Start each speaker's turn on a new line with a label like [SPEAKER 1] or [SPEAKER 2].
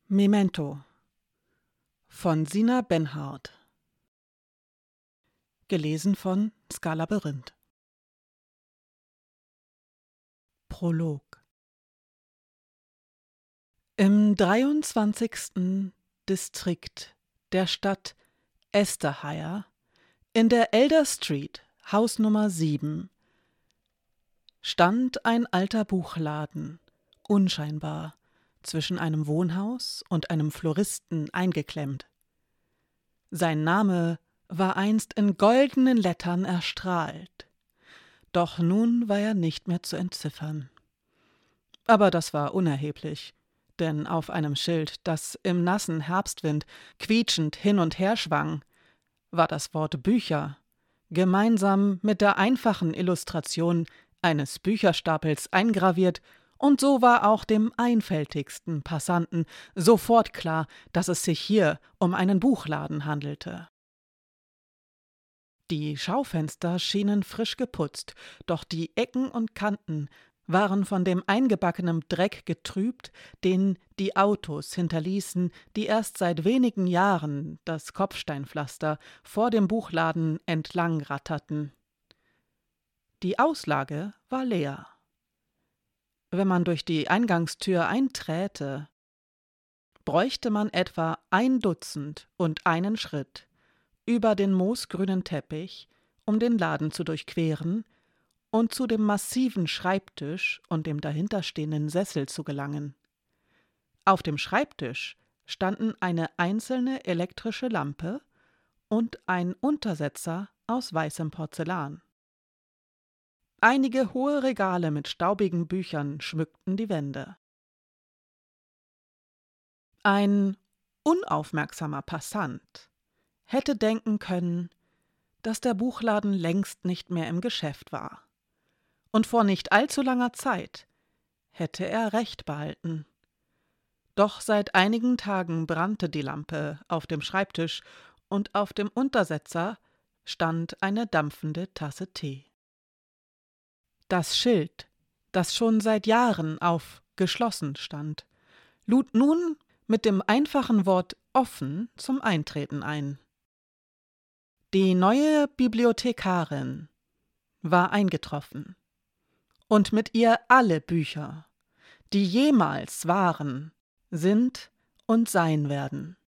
[SPEAKER 1] Memento von Sina Benhardt. Gelesen von Ska Labyrinth. Prolog. Im 23. Distrikt der Stadt Estahaya, in der Elder Street, Haus Nummer 7, stand ein alter Buchladen, unscheinbar, zwischen einem Wohnhaus und einem Floristen eingeklemmt. Sein Name war einst in goldenen Lettern erstrahlt, doch nun war er nicht mehr zu entziffern. Aber das war unerheblich, denn auf einem Schild, das im nassen Herbstwind quietschend hin und her schwang, war das Wort Bücher, gemeinsam mit der einfachen Illustration eines Bücherstapels eingraviert, und so war auch dem einfältigsten Passanten sofort klar, dass es sich hier um einen Buchladen handelte. Die Schaufenster schienen frisch geputzt, doch die Ecken und Kanten waren von dem eingebackenen Dreck getrübt, den die Autos hinterließen, die erst seit wenigen Jahren das Kopfsteinpflaster vor dem Buchladen entlang ratterten. Die Auslage war leer. Wenn man durch die Eingangstür einträte, bräuchte man etwa 1 Dutzend und einen Schritt über den moosgrünen Teppich, um den Laden zu durchqueren und zu dem massiven Schreibtisch und dem dahinterstehenden Sessel zu gelangen. Auf dem Schreibtisch standen eine einzelne elektrische Lampe und ein Untersetzer aus weißem Porzellan. Einige hohe Regale mit staubigen Büchern schmückten die Wände. Ein unaufmerksamer Passant hätte denken können, dass der Buchladen längst nicht mehr im Geschäft war. Und vor nicht allzu langer Zeit hätte er recht behalten. Doch seit einigen Tagen brannte die Lampe auf dem Schreibtisch und auf dem Untersetzer stand eine dampfende Tasse Tee. Das Schild, das schon seit Jahren auf geschlossen stand, lud nun mit dem einfachen Wort offen zum Eintreten ein. Die neue Bibliothekarin war eingetroffen und mit ihr alle Bücher, die jemals waren, sind und sein werden.